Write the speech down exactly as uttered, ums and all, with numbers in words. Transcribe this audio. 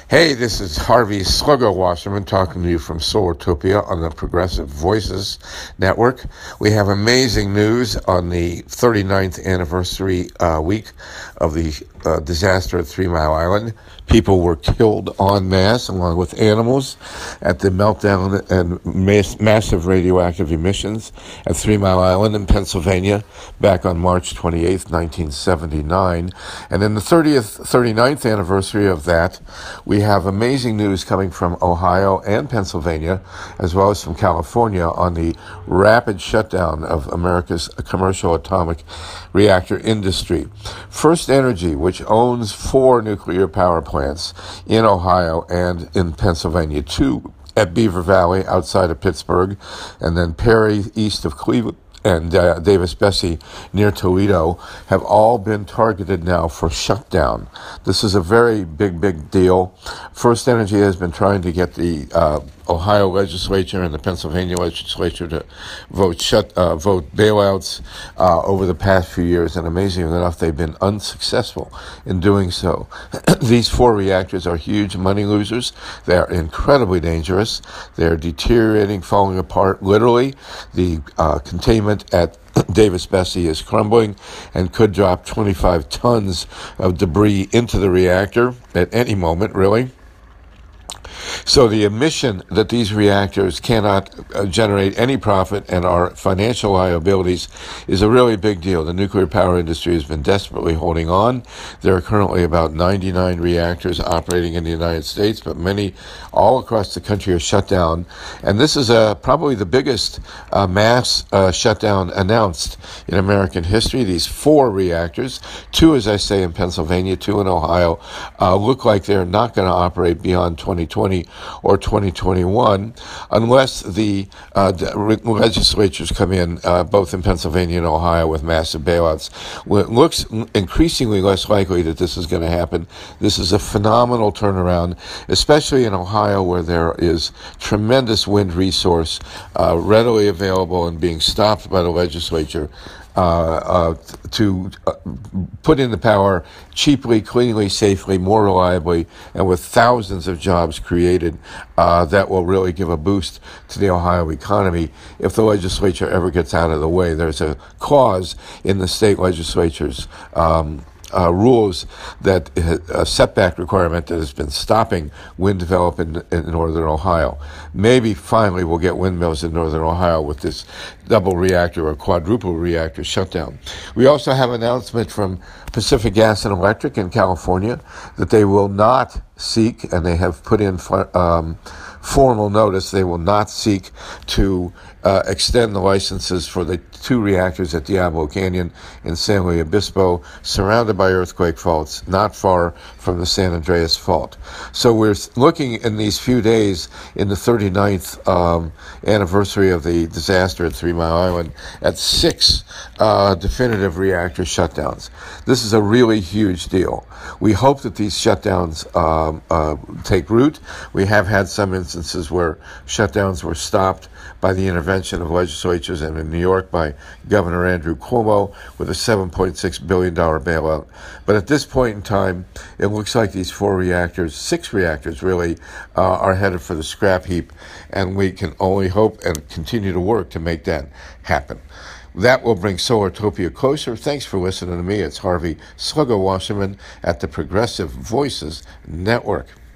Hey, this is Harvey Sluggo Wasserman talking to you from Solartopia on the Progressive Voices Network. We have amazing news on the thirty-ninth anniversary uh, week of the uh, disaster at Three Mile Island. People were killed en masse, along with animals, at the meltdown and mass- massive radioactive emissions at Three Mile Island in Pennsylvania back on March twenty-eighth, nineteen seventy-nine. And in the thirtieth, thirty-ninth anniversary of that, we have amazing news coming from Ohio and Pennsylvania, as well as from California, on the rapid shutdown of America's commercial atomic reactor industry. First Energy, which owns four nuclear power plants in Ohio and in Pennsylvania, two at Beaver Valley outside of Pittsburgh, and then Perry east of Cleveland, and uh, Davis-Besse near Toledo, have all been targeted now for shutdown. This is a very big, big deal. First Energy has been trying to get the uh, Ohio legislature and the Pennsylvania legislature to vote shut, uh, vote bailouts uh, over the past few years, and amazingly enough, they've been unsuccessful in doing so. These four reactors are huge money losers. They are incredibly dangerous. They are deteriorating, falling apart, literally. The uh, containment at Davis-Besse is crumbling and could drop twenty-five tons of debris into the reactor at any moment, really. So the admission that these reactors cannot uh, generate any profit and are financial liabilities is a really big deal. The nuclear power industry has been desperately holding on. There are currently about ninety-nine reactors operating in the United States, but many all across the country are shut down. And this is uh, probably the biggest uh, mass uh, shutdown announced in American history. These four reactors, two, as I say, in Pennsylvania, two in Ohio, uh, look like they're not going to operate beyond twenty twenty or twenty twenty-one, unless the uh, legislatures come in, uh, both in Pennsylvania and Ohio, with massive bailouts. Well, it looks increasingly less likely that this is going to happen. This is a phenomenal turnaround, especially in Ohio, where there is tremendous wind resource uh, readily available and being stopped by the legislature Uh, uh, to uh, put in the power cheaply, cleanly, safely, more reliably, and with thousands of jobs created. Uh, that will really give a boost to the Ohio economy if the legislature ever gets out of the way. There's a clause in the state legislature's um, Uh, rules that a setback requirement that has been stopping wind development in, in northern Ohio. Maybe finally we'll get windmills in northern Ohio with this double reactor or quadruple reactor shutdown. We also have an announcement from Pacific Gas and Electric in California that they will not seek, and they have put in um, formal notice, they will not seek to uh, extend the licenses for the two reactors at Diablo Canyon in San Luis Obispo, surrounded by earthquake faults, not far from the San Andreas Fault. So we're looking in these few days, in the thirty-ninth um, anniversary of the disaster at Three Mile Island, at six uh, definitive reactor shutdowns. This is a really huge deal. We hope that these shutdowns um, uh, take root. We have had some instances where shutdowns were stopped by the intervention of legislatures, and in New York by Governor Andrew Cuomo with a seven point six billion dollars bailout. But at this point in time, it looks like these four reactors, six reactors really, uh, are headed for the scrap heap, and we can only hope and continue to work to make that happen. That will bring Solartopia closer. Thanks for listening to me. It's Harvey Sluggo Wasserman at the Progressive Voices Network.